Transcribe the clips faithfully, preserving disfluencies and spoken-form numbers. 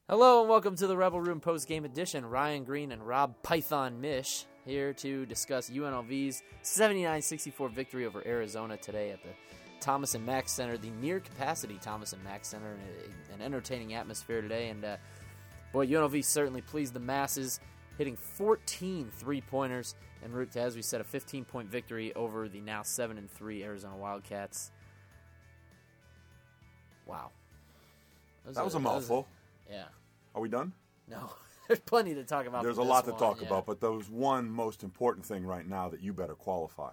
Hello and welcome to the Rebel Room post-game edition. Ryan Green and Rob Python Mish here to discuss U N L V's seventy-nine sixty-four victory over Arizona today at the Thomas and Mack Center, the near-capacity Thomas and Mack Center. An entertaining atmosphere today, and uh, boy, U N L V certainly pleased the masses, hitting fourteen three-pointers en route to, as we said, a fifteen-point victory over the now seven and three Arizona Wildcats. Wow. That was, that was a, a mouthful. Was a, yeah. Are we done? No. There's plenty to talk about. There's a lot to one, talk yeah. about, but there's one most important thing right now that you better qualify.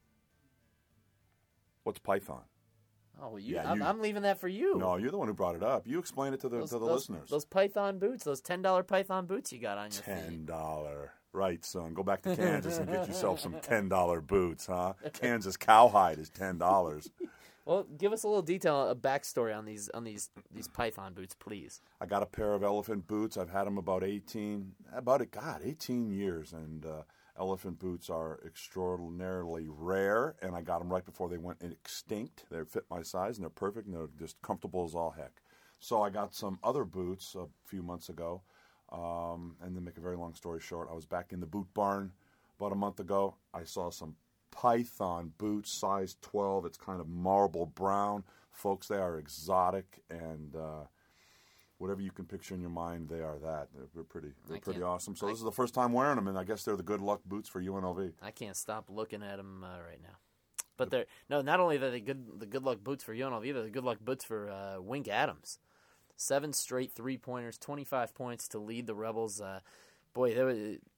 What's Python? Oh, well, you, yeah, I'm, you, I'm leaving that for you. No, you're the one who brought it up. You explain it to the those, to the those, listeners. Those Python boots, those ten dollar Python boots you got on your ten feet. dollars. Right, son. Go back to Kansas and get yourself some ten dollar boots, huh? Kansas cowhide is ten dollars. Well, give us a little detail, a backstory on these on these these Python boots, please. I got a pair of elephant boots. I've had them about eighteen, about it, God, eighteen years, and uh, elephant boots are extraordinarily rare. And I got them right before they went extinct. They fit my size, and they're perfect, and they're just comfortable as all heck. So I got some other boots a few months ago, um, and to make a very long story short, I was back in the boot barn about a month ago. I saw some Python boots, size twelve. It's kind of marble brown. Folks, they are exotic, and uh, whatever you can picture in your mind, they are that. They're, they're pretty They're I pretty can't- awesome. So I- this is the first time wearing them, and I guess they're the good luck boots for U N L V. I can't stop looking at them uh, right now. But they're no, not only are they good, the good luck boots for U N L V, they're the good luck boots for uh, Wink Adams. Seven straight three pointers, twenty-five points to lead the Rebels. Uh, boy, there was.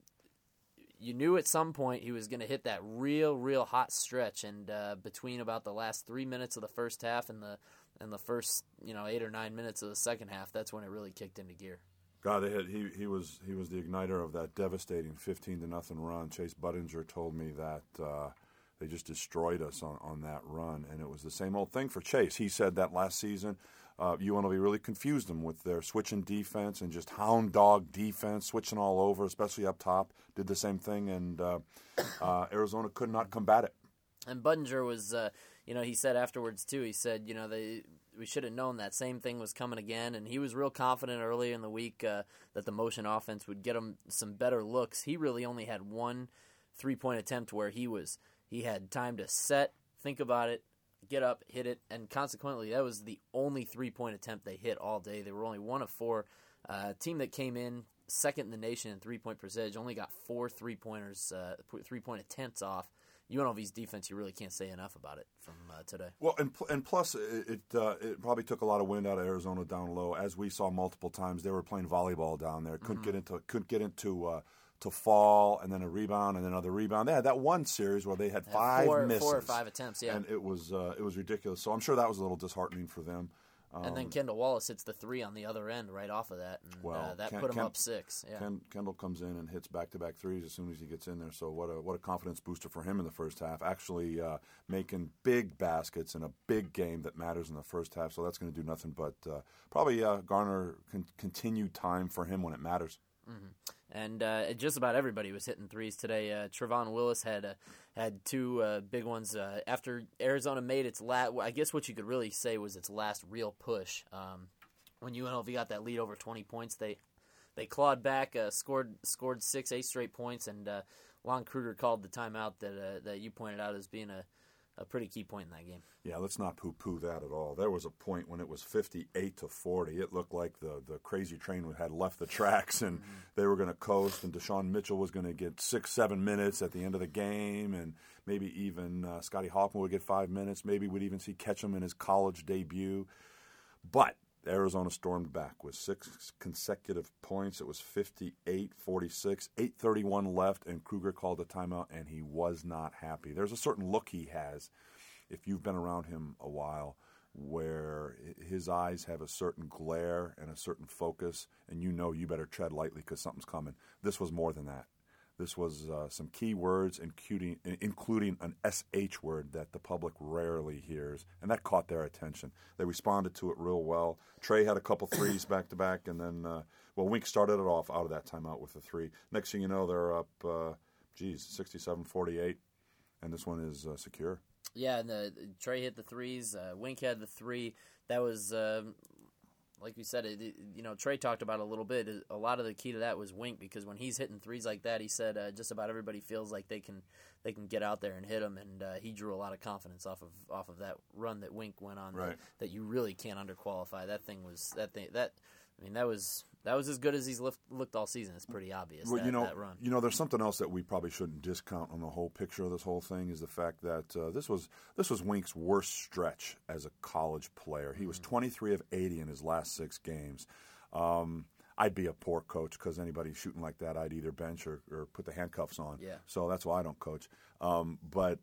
You knew at some point he was going to hit that real, real hot stretch, and uh, between about the last three minutes of the first half and the and the first you know eight or nine minutes of the second half, that's when it really kicked into gear. God, they had, he he was he was the igniter of that devastating fifteen to nothing run. Chase Budinger told me that uh, they just destroyed us on, on that run, and it was the same old thing for Chase. He said that last season. Uh, U N L V really confused them with their switching defense and just hound dog defense, switching all over, especially up top. Did the same thing, and uh, uh, Arizona could not combat it. And Budinger was, uh, you know, he said afterwards, too, he said, you know, they we should have known that same thing was coming again. And he was real confident early in the week uh, that the motion offense would get him some better looks. He really only had one three-point attempt where he was, he had time to set, think about it, get up, hit it, and consequently, that was the only three-point attempt they hit all day. They were only one of four. Uh, team that came in second in the nation in three-point percentage only got four three-pointers, uh, three-point attempts off. U N L V's defense, you really can't say enough about it from uh, today. Well, and and plus, it it, uh, it probably took a lot of wind out of Arizona down low, as we saw multiple times. They were playing volleyball down there, couldn't mm-hmm. get into couldn't get into. Uh, to fall, and then a rebound, and then another rebound. They had that one series where they had yeah, five four, misses. Four or five attempts, yeah. And it was uh, it was ridiculous. So I'm sure that was a little disheartening for them. Um, and then Kendall Wallace hits the three on the other end right off of that, and well, uh, that Ken, put him Ken, up six. Yeah. Ken, Kendall comes in and hits back-to-back threes as soon as he gets in there. So what a what a confidence booster for him in the first half. Actually uh, making big baskets in a big game that matters in the first half. So that's going to do nothing but uh, probably uh, garner con- continued time for him when it matters. Mm-hmm. And uh, just about everybody was hitting threes today. Uh, Trevon Willis had uh, had two uh, big ones uh, after Arizona made its last. I guess what you could really say was its last real push. Um, when U N L V got that lead over twenty points, they they clawed back, uh, scored scored six, eight straight points, and uh, Lon Kruger called the timeout that uh, that you pointed out as being a. A pretty key point in that game. Yeah, let's not poo-poo that at all. There was a point when it was fifty-eight to forty. It looked like the, the crazy train had left the tracks, and mm-hmm. they were going to coast, and Deshaun Mitchell was going to get six, seven minutes at the end of the game, and maybe even uh, Scotty Hoffman would get five minutes. Maybe we'd even see Ketchum in his college debut. But Arizona stormed back with six consecutive points. It was fifty-eight forty-six, eight thirty-one left, and Kruger called a timeout, and he was not happy. There's a certain look he has, if you've been around him a while, where his eyes have a certain glare and a certain focus, and you know you better tread lightly because something's coming. This was more than that. This was uh, some key words, including, including an S H word that the public rarely hears, and that caught their attention. They responded to it real well. Trey had a couple threes back-to-back, and then, uh, well, Wink started it off out of that timeout with a three. Next thing you know, they're up, uh, geez, sixty-seven forty-eight, and this one is uh, secure. Yeah, and the, Trey hit the threes. Uh, Wink had the three. That was... Uh, like you said, it, it, you know, Trey talked about it a little bit. A lot of the key to that was Wink, because when he's hitting threes like that, he said uh, just about everybody feels like they can they can get out there and hit them, and uh, he drew a lot of confidence off of off of that run that Wink went on. Right. That, that you really can't underqualify. That thing was that thing that I mean that was that was as good as he's lift, looked all season. It's pretty obvious. Well, that, you know, that run. you know, there's something else that we probably shouldn't discount on the whole picture of this whole thing is the fact that uh, this was this was Wink's worst stretch as a college player. He was twenty-three of eighty in his last six games. Um, I'd be a poor coach because anybody shooting like that, I'd either bench or, or put the handcuffs on. Yeah. So that's why I don't coach. Um, but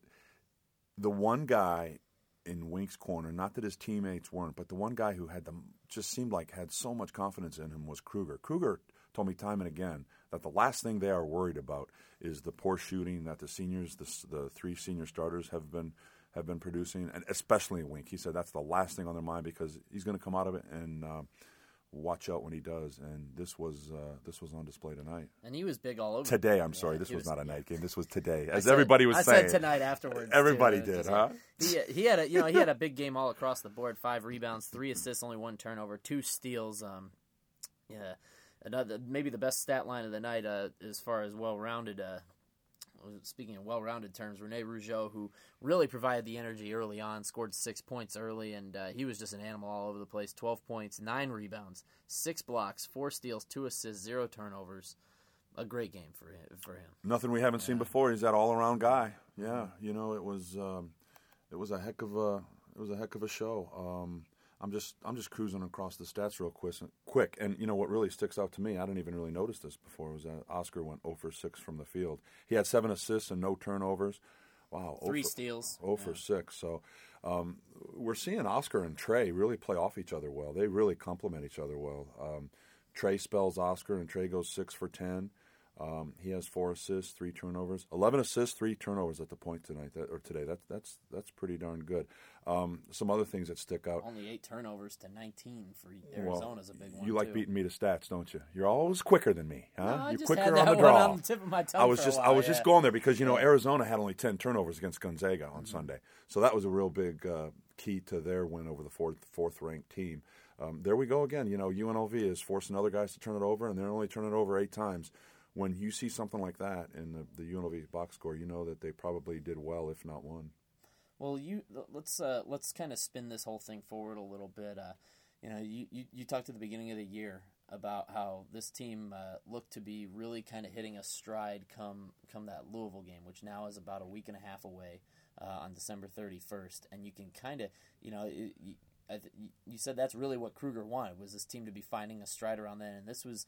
the one guy in Wink's corner, not that his teammates weren't, but the one guy who had the just seemed like had so much confidence in him was Kruger. Kruger told me time and again that the last thing they are worried about is the poor shooting that the seniors, the, the three senior starters have been have been producing, and especially Wink. He said that's the last thing on their mind because he's going to come out of it and uh, watch out when he does. And this was uh, this was on display tonight. And he was big all over. Today, I'm yeah, sorry, this was, was not a yeah. night game. This was today, as said, everybody was I saying. I said tonight afterwards. Everybody too. did, Just, huh? He he had a you know he had a big game all across the board. Five rebounds, three assists, only one turnover, two steals. Um, yeah, another maybe the best stat line of the night uh, as far as well-rounded. Uh, Speaking of well-rounded terms, Rene Rougeau, who really provided the energy early on, scored six points early, and uh, he was just an animal all over the place. twelve points, nine rebounds, six blocks, four steals, two assists, zero turnovers. A great game for him. For him. Nothing we haven't yeah. seen before. He's that all-around guy. Yeah, you know, it was um, it was a heck of a it was a heck of a show. Um, I'm just I'm just cruising across the stats real quick, quick, and you know what really sticks out to me, I didn't even really notice this before, was that Oscar went zero for six from the field. He had seven assists and no turnovers. Wow, three for, steals, zero for six. So um, we're seeing Oscar and Trey really play off each other well. They really complement each other well. Um, Trey spells Oscar, and Trey goes six for ten. Um, he has four assists, three turnovers, eleven assists, three turnovers at the point tonight that, or today. That's that's that's pretty darn good. Um, some other things that stick out. Only eight turnovers to nineteen for Arizona's well, a big one. You like too. beating me to stats, don't you? You're always quicker than me, huh? No, I You're just quicker had that on the one draw. On the tip of my tongue I was for just a while, I was yeah. just going there because you know yeah. Arizona had only ten turnovers against Gonzaga on mm-hmm. Sunday, so that was a real big uh, key to their win over the fourth fourth ranked team. Um, there we go again. You know, U N L V is forcing other guys to turn it over, and they're only turning it over eight times. When you see something like that in the, the U N L V box score, you know that they probably did well, if not won. Well, you let's uh, let's kind of spin this whole thing forward a little bit. Uh, you know, you, you, you talked at the beginning of the year about how this team uh, looked to be really kind of hitting a stride come come that Louisville game, which now is about a week and a half away uh, on December thirty-first, and you can kind of, you know, it, you, I th- you said that's really what Kruger wanted, was this team to be finding a stride around then, and this was.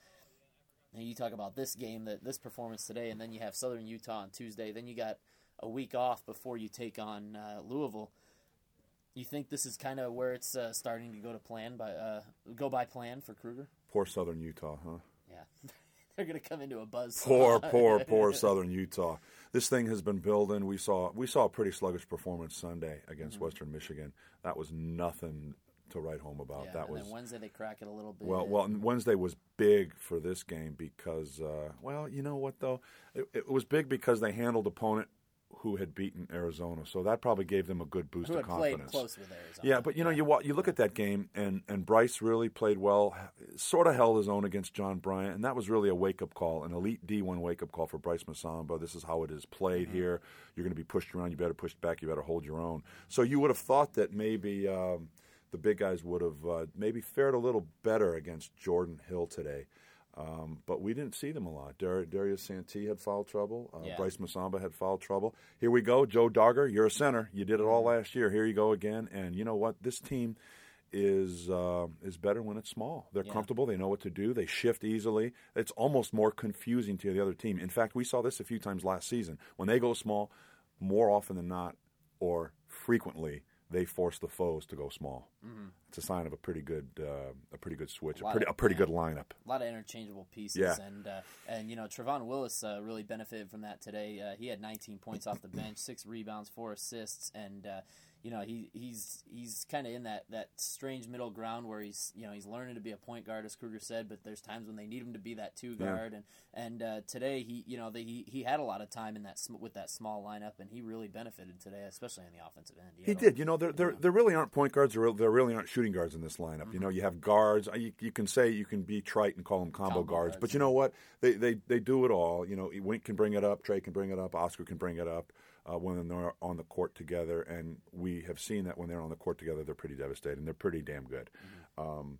And you talk about this game, that this performance today, and then you have Southern Utah on Tuesday. Then you got a week off before you take on uh, Louisville. You think this is kind of where it's uh, starting to go to plan by uh, go by plan for Kruger? Poor Southern Utah, huh? Yeah, they're going to come into a buzz. Poor, poor, poor Southern Utah. This thing has been building. We saw we saw a pretty sluggish performance Sunday against mm-hmm. Western Michigan. That was nothing to write home about. Yeah, that and was then Wednesday they crack it a little bit. Well, well, Wednesday was big for this game because, uh, well, you know what though, it, it was big because they handled opponent who had beaten Arizona, so that probably gave them a good boost who of had confidence. Played close with Arizona. Yeah, but you know, you you look at that game, and, and Bryce really played well, sort of held his own against John Bryant, and that was really a wake up call, an elite D one wake up call for Bryce Masamba. This is how it is played mm-hmm. here. You're going to be pushed around. You better push back. You better hold your own. So you would have thought that maybe. Um, The big guys would have uh, maybe fared a little better against Jordan Hill today. Um, but we didn't see them a lot. Dar- Darius Santee had foul trouble. Uh, yeah. Bryce Masamba had foul trouble. Here we go. Joe Dogger, you're a center. You did it all last year. Here you go again. And you know what? This team is uh, is better when it's small. They're yeah. comfortable. They know what to do. They shift easily. It's almost more confusing to the other team. In fact, we saw this a few times last season. When they go small, more often than not, or frequently, they force the foes to go small. Mm-hmm. It's a sign of a pretty good, uh, a pretty good switch, a, a pretty, of, a pretty yeah, good lineup. A lot of interchangeable pieces, yeah. and uh, and you know Trevon Willis uh, really benefited from that today. Uh, he had nineteen points off the bench, six rebounds, four assists, and uh, you know, he he's he's kind of in that, that strange middle ground where he's you know he's learning to be a point guard, as Kruger said, but there's times when they need him to be that two guard. Yeah. And and uh, today he you know the, he he had a lot of time in that with that small lineup, and he really benefited today, especially on the offensive end. He, he did. You know, there there there really aren't point guards, or there really aren't shooting guards in this lineup. Mm-hmm. You know, you have guards. You, you can say you can be trite and call them combo, combo guards, guards, but you know what? They they they do it all. You know, Wink can bring it up, Trey can bring it up, Oscar can bring it up. Uh, when they're on the court together, and we have seen that when they're on the court together, they're pretty devastating. They're pretty damn good. Mm-hmm. Um,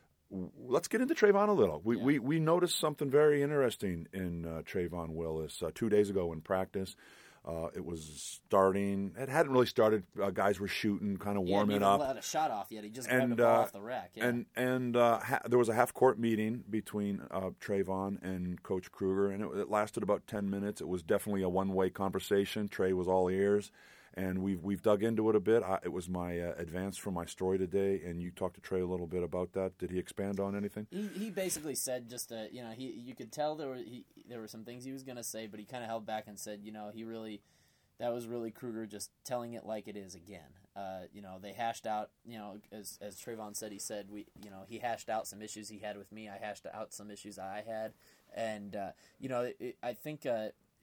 w- let's get into Trayvon a little. We, yeah. we we noticed something very interesting in uh, Trayvon Willis uh, two days ago in practice. Uh, it was starting. It hadn't really started. Uh, guys were shooting, kind of warming it up. He hadn't let a shot off yet. He just grabbed the ball uh, off the rack. Yeah. And and uh, ha- there was a half court meeting between uh, Trayvon and Coach Kruger, and it, it lasted about ten minutes. It was definitely a one way conversation. Trey was all ears, and we've we've dug into it a bit. I, it was my uh, advance for my story today, and you talked to Trey a little bit about that. Did he expand on anything? He he basically said just uh, you know he you could tell there were he, there were some things he was going to say, but he kind of held back and said you know he really. That was really Kruger just telling it like it is again. Uh, you know, they hashed out, you know, as as Trayvon said, he said, we, you know, he hashed out some issues he had with me. I hashed out some issues I had. And, uh, you know, it, it, I think uh,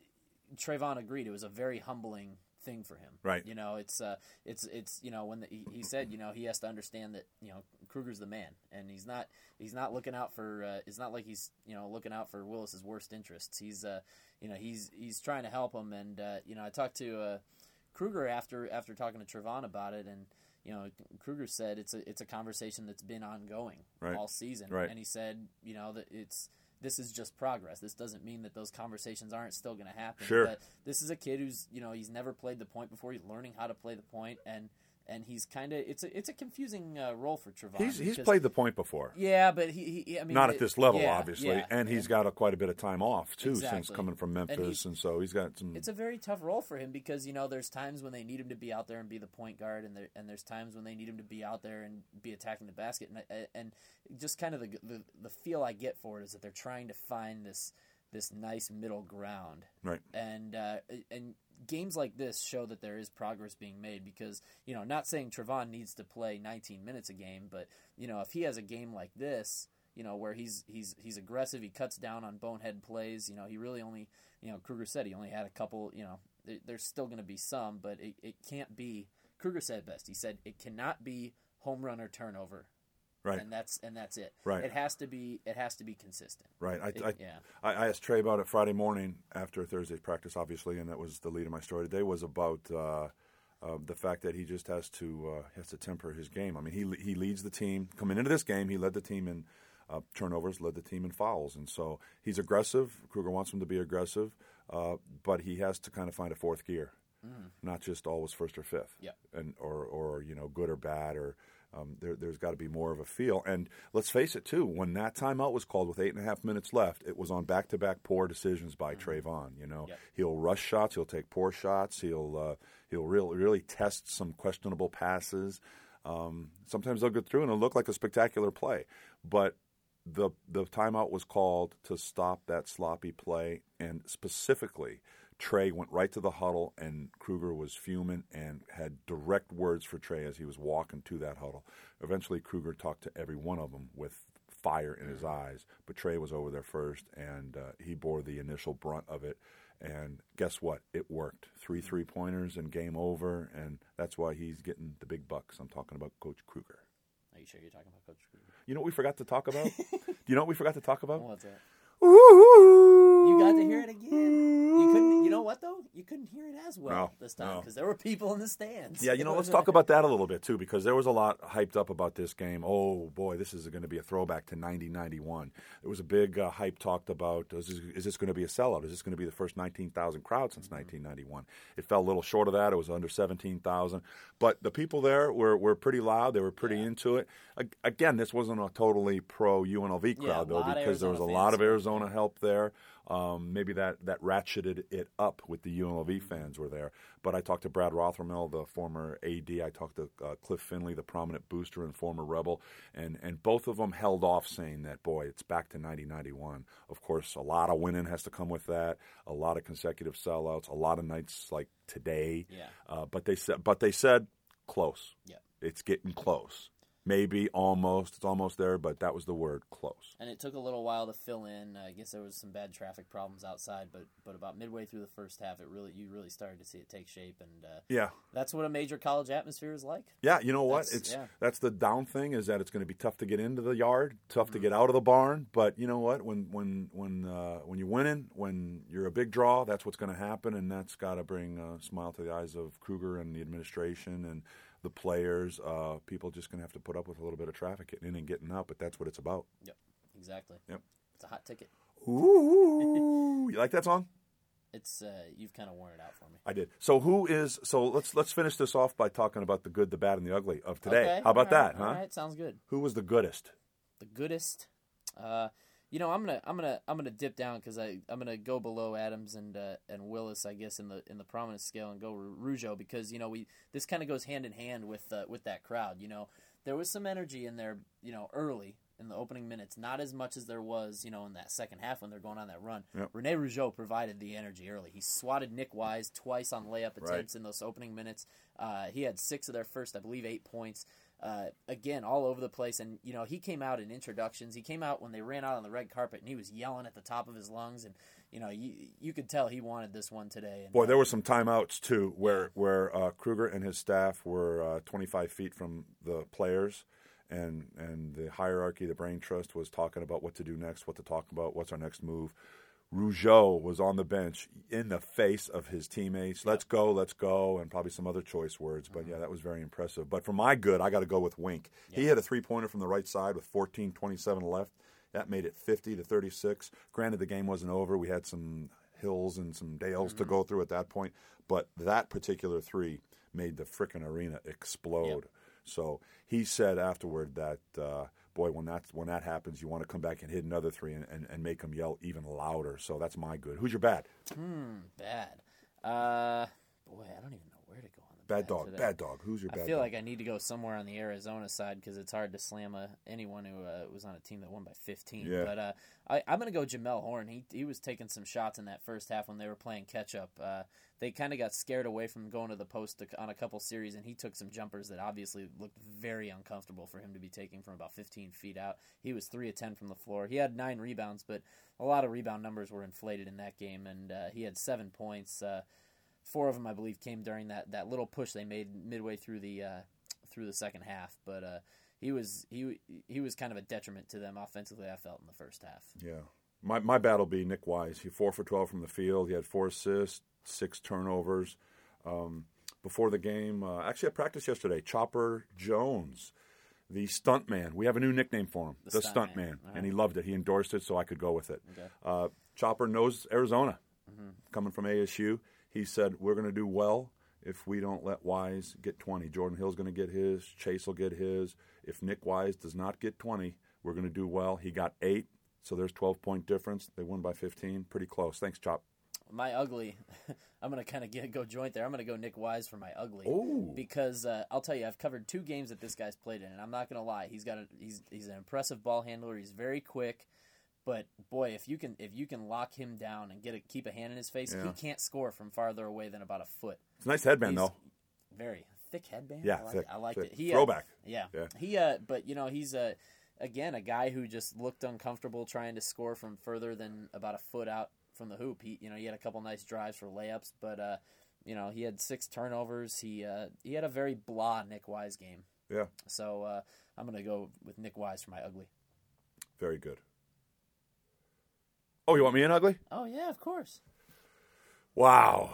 Trayvon agreed. It was a very humbling thing for him. Right. You know, it's, uh, it's, it's, you know, when the, he, he said, you know, he has to understand that, you know, Kruger's the man, and he's not, he's not looking out for, uh, it's not like he's, you know, looking out for Willis's worst interests. He's, uh, you know, he's, he's trying to help him. And, uh, you know, I talked to, uh, Kruger after, after talking to Trayvon about it, and, you know, Kruger said it's a, it's a conversation that's been ongoing right. all season. Right. And he said, you know, that it's, this is just progress. This doesn't mean that those conversations aren't still going to happen. Sure. But this is a kid who's, you know, he's never played the point before. He's learning how to play the point, and and he's kind of it's a it's a confusing uh, role for Trayvon. He's he's played the point before. Yeah, but he, he I mean, not at this level, yeah, obviously, yeah, and he's yeah. got a, quite a bit of time off too exactly. since coming from Memphis, and, and so he's got some. It's a very tough role for him because you know there's times when they need him to be out there and be the point guard, and there and there's times when they need him to be out there and be attacking the basket, and and just kind of the the, the feel I get for it is that they're trying to find this this nice middle ground, right? And uh, and. Games like this show that there is progress being made because, you know, not saying Trayvon needs to play nineteen minutes a game, but, you know, if he has a game like this, you know, where he's he's he's aggressive, he cuts down on bonehead plays, you know, he really only, you know, Kruger said he only had a couple, you know, there, there's still going to be some, but it, it can't be, Kruger said best, he said it cannot be home run or turnover. Right. And that's and that's it. Right. It has to be it has to be consistent. Right. I, it, I, yeah. I, I asked Trey about it Friday morning after Thursday's practice, obviously, and that was the lead of my story today. Was about uh, uh, the fact that he just has to uh, has to temper his game. I mean, he he leads the team coming into this game. He led the team in uh, turnovers, led the team in fouls, and so he's aggressive. Kruger wants him to be aggressive, uh, but he has to kind of find a fourth gear, mm. not just always first or fifth, yeah, and or or you know good or bad or. Um, there, there's got to be more of a feel. And let's face it, too, when that timeout was called with eight and a half minutes left, it was on back-to-back poor decisions by mm-hmm. Trayvon. You know, yep. He'll rush shots. He'll take poor shots. He'll uh, he'll really, really test some questionable passes. Um, sometimes they'll get through and it'll look like a spectacular play. But the the timeout was called to stop that sloppy play, and specifically – Trey went right to the huddle, and Kruger was fuming and had direct words for Trey as he was walking to that huddle. Eventually, Kruger talked to every one of them with fire in his eyes, but Trey was over there first, and uh, he bore the initial brunt of it. And guess what? It worked. Three three-pointers and game over, and that's why he's getting the big bucks. I'm talking about Coach Kruger. Are you sure you're talking about Coach Kruger? You know what we forgot to talk about? Do you know what we forgot to talk about? What's that? Ooh. You got to hear it again. You couldn't. You know what though? You couldn't hear it as well no, this time because no. there were people in the stands. Yeah, you know, let's talk about that a little bit too, because there was a lot hyped up about this game. Oh boy, this is going to be a throwback to ninety ninety-one. There was a big uh, hype talked about. Is this, is this going to be a sellout? Is this going to be the first nineteen thousand crowd since mm-hmm. nineteen ninety-one? It fell a little short of that. It was under seventeen thousand, but the people there were, were pretty loud. They were pretty yeah. into it. Again, this wasn't a totally pro U N L V crowd yeah, though, because there was a lot of Arizona help there. Um, maybe that, that ratcheted it up with the U N L V fans were there. But I talked to Brad Rothermel, the former A D. I talked to uh, Cliff Finley, the prominent booster and former Rebel. And, and both of them held off saying that, boy, it's back to ninety ninety-one. Of course, a lot of winning has to come with that, a lot of consecutive sellouts, a lot of nights like today. Yeah. Uh, but they said, but they said close. Yeah. It's getting close. Maybe almost. It's almost there, but that was the word, close. And it took a little while to fill in. I guess there was some bad traffic problems outside, but but about midway through the first half, it really you really started to see it take shape, and uh, yeah, that's what a major college atmosphere is like. Yeah, you know what? That's, it's yeah. that's the down thing is that it's going to be tough to get into the yard, tough mm-hmm. to get out of the barn. But you know what? When when when uh, when you're winning, when you're a big draw, that's what's going to happen, and that's got to bring a smile to the eyes of Kruger and the administration and the players. Uh, people just going to have to put up with a little bit of traffic getting in and getting out, but that's what it's about. Yep, exactly. Yep, it's a hot ticket. Ooh, you like that song? It's uh, you've kind of worn it out for me. I did. So who is? So let's let's finish this off by talking about the good, the bad, and the ugly of today. Okay, How about all right, that? Huh? All right, sounds good. Who was the goodest? The goodest. Uh, you know, I'm gonna I'm gonna I'm gonna dip down because I I'm gonna go below Adams and uh, and Willis, I guess, in the in the prominence scale, and go Rougeau because you know we this kind of goes hand in hand with uh, with that crowd. You know, there was some energy in there. You know, early in the opening minutes, not as much as there was, you know, in that second half when they're going on that run. Yep. Rene Rougeau provided the energy early. He swatted Nick Wise twice on layup attempts right. in those opening minutes. Uh, he had six of their first, I believe, eight points. Uh, again, all over the place. And, you know, he came out in introductions. He came out when they ran out on the red carpet, and he was yelling at the top of his lungs. And, you know, you, you could tell he wanted this one today. And, Boy, uh, there were some timeouts, too, where, where uh, Kruger and his staff were uh, twenty-five feet from the players. And and the hierarchy, the brain trust, was talking about what to do next, what to talk about, what's our next move. Rougeau was on the bench in the face of his teammates. Let's go, let's go, and probably some other choice words. But, mm-hmm. yeah, that was very impressive. But for my good, I got to go with Wink. Yeah. He hit a three-pointer from the right side with fourteen twenty-seven left. That made it fifty to thirty-six. Granted, the game wasn't over. We had some hills and some dales mm-hmm. to go through at that point. But that particular three made the frickin' arena explode. Yep. So he said afterward that, uh, boy, when that when that happens, you want to come back and hit another three and, and, and make them yell even louder. So that's my good. Who's your bad? Hmm, bad. Uh, boy, I don't even know where to go on the bad, bad dog. today. Bad dog. Who's your bad? I feel dog? like I need to go somewhere on the Arizona side because it's hard to slam a, anyone who uh, was on a team that won by fifteen. Yeah. But uh, I, I'm going to go Jamel Horn. He he was taking some shots in that first half when they were playing catch up. Uh, they kind of got scared away from going to the post to, on a couple series, and he took some jumpers that obviously looked very uncomfortable for him to be taking from about fifteen feet out. He was three of ten from the floor. He had nine rebounds, but a lot of rebound numbers were inflated in that game, and uh, he had seven points. Uh, four of them, I believe, came during that, that little push they made midway through the uh, through the second half. But uh, he was he he was kind of a detriment to them offensively, I felt, in the first half. Yeah. My my bad will be Nick Wise. He four for twelve from the field. He had four assists, six turnovers. Um, before the game, uh, actually, I practiced yesterday. Chopper Jones, the stunt man. We have a new nickname for him, the, the stunt, stunt man, man. Right. And he loved it. He endorsed it, so I could go with it. Okay. Uh, Chopper knows Arizona, mm-hmm. coming from A S U. He said, we're going to do well if we don't let Wise get twenty. Jordan Hill's going to get his. Chase will get his. If Nick Wise does not get twenty, we're going to do well. He got eight, so there's twelve-point difference. They won by fifteen. Pretty close. Thanks, Chop. My ugly, I'm going to kind of go joint there. I'm going to go Nick Wise for my ugly. Ooh. Because uh, I'll tell you, I've covered two games that this guy's played in, and I'm not going to lie. He's got a, he's he's an impressive ball handler. He's very quick. But boy, if you can if you can lock him down and get a, keep a hand in his face, yeah. he can't score from farther away than about a foot. It's a nice headband, he's though. Very thick headband. Yeah, I like, thick. I liked thick. it. He, Throwback. Uh, yeah. yeah. He. Uh, but you know, he's a uh, again a guy who just looked uncomfortable trying to score from further than about a foot out from the hoop. He, you know, he had a couple nice drives for layups, but uh, you know, he had six turnovers. He uh, he had a very blah Nick Wise game. Yeah. So uh, I'm gonna go with Nick Wise for my ugly. Very good. Oh, you want me in ugly? Oh, yeah, of course. Wow.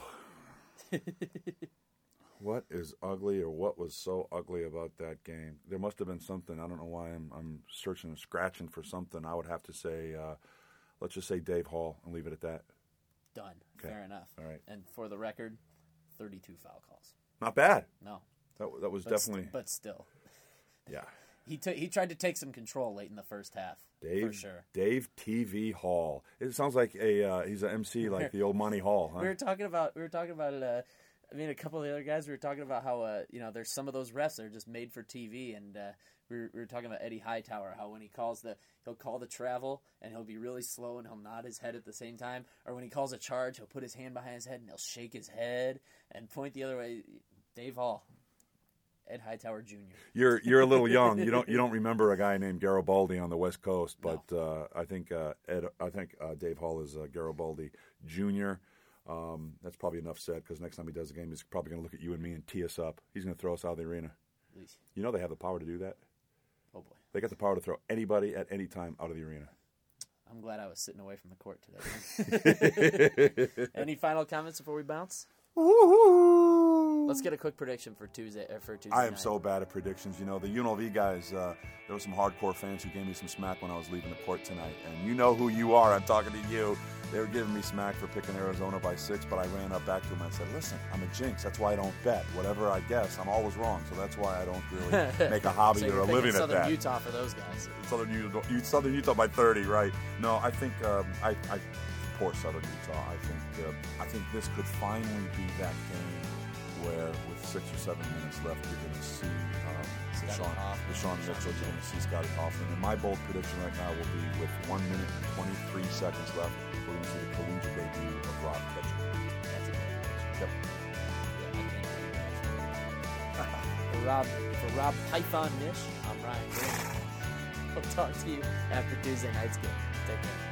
What is ugly or what was so ugly about that game? There must have been something. I don't know why I'm, I'm searching and scratching for something. I would have to say, uh, let's just say Dave Hall and leave it at that. Done. Okay. Fair enough. All right. And for the record, thirty-two foul calls. Not bad. No. That, that was but definitely. St- but still. Yeah. He t- he tried to take some control late in the first half. Dave, for sure. Dave T V Hall. It sounds like a uh, he's an M C like the old Monty Hall. Huh? We were talking about we were talking about it. Uh, I mean, a couple of the other guys. We were talking about how uh, you know there's some of those refs that are just made for T V, and uh, we, were, we were talking about Eddie Hightower. How when he calls the he'll call the travel and he'll be really slow and he'll nod his head at the same time, or when he calls a charge, he'll put his hand behind his head and he'll shake his head and point the other way. Dave Hall. Ed Hightower Junior You're you're a little young. You don't you don't remember a guy named Garibaldi on the West Coast, but No. uh, I think uh, Ed I think uh, Dave Hall is uh, Garibaldi Junior Um, that's probably enough said because next time he does a game, he's probably going to look at you and me and tee us up. He's going to throw us out of the arena. Please. You know they have the power to do that. Oh boy. They got the power to throw anybody at any time out of the arena. I'm glad I was sitting away from the court today. Any final comments before we bounce? Woo-hoo! Let's get a quick prediction for Tuesday. Uh, for Tuesday I am night. so bad at predictions. You know, the U N L V guys, uh, there were some hardcore fans who gave me some smack when I was leaving the court tonight. And you know who you are. I'm talking to you. They were giving me smack for picking Arizona by six, but I ran up back to them and said, listen, I'm a jinx. That's why I don't bet. Whatever I guess, I'm always wrong. So that's why I don't really make a hobby so or you're a picking living Southern at that. Utah for those guys. Southern Utah, Southern Utah by thirty, right? No, I think um, I, I poor Southern Utah. I think uh, I think this could finally be that game where, with six or seven minutes left, you're going to see um, Deshaun, Deshaun Mitchell. You're going to see Scotty Hoffman. And my bold prediction right now will be with one minute and twenty-three seconds left, we're going to see the collegiate debut of Rob Ketchum. That's a great Yep. Yeah, I can't believe that. For Rob, for Rob Python Nish, I'm Ryan Green. We'll talk to you after Tuesday night's game. Take care.